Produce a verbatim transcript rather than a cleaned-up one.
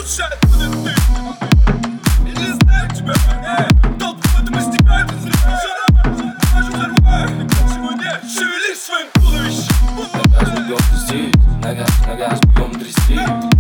разрушает этот мир. Я не знаю тебя, эй, толпы в этом истекают из зря. Скажу, взорваю, почему нет? Шевелись своим туловищем. На газ мы бьем трясти, на газ, на газ бьем трясти.